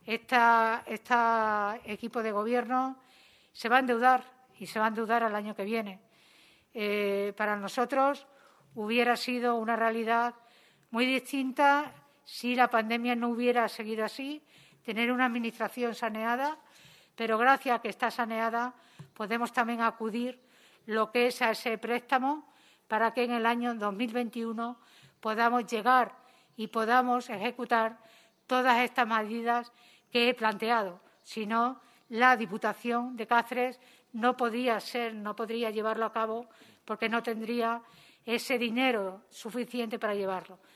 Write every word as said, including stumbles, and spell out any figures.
este equipo de gobierno se va a endeudar y se va a endeudar al año que viene. Eh, para nosotros hubiera sido una realidad muy distinta si la pandemia no hubiera seguido así, tener una administración saneada, pero gracias a que está saneada podemos también acudir lo que es a ese préstamo para que en el año dos mil veintiuno podamos llegar y podamos ejecutar todas estas medidas que he planteado. Si no, la Diputación de Cáceres no podría ser, no podría llevarlo a cabo porque no tendría ese dinero suficiente para llevarlo.